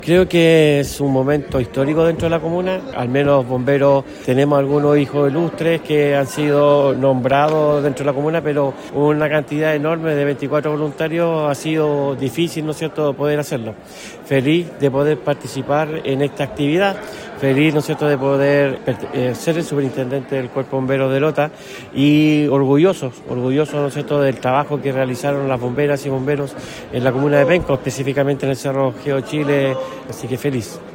Creo que es un momento histórico dentro de la comuna, al menos bomberos tenemos algunos hijos ilustres que han sido nombrados dentro de la comuna, pero una cantidad enorme de 24 voluntarios ha sido difícil, ¿no es cierto?, poder hacerlo. Feliz de poder participar en esta actividad, feliz, ¿no es cierto?, de poder ser el superintendente del Cuerpo Bombero de Lota y orgullosos, ¿no es cierto?, del trabajo que realizaron las bomberas y bomberos en la comuna de Penco, específicamente en el Cerro Geo Chile. Así que feliz.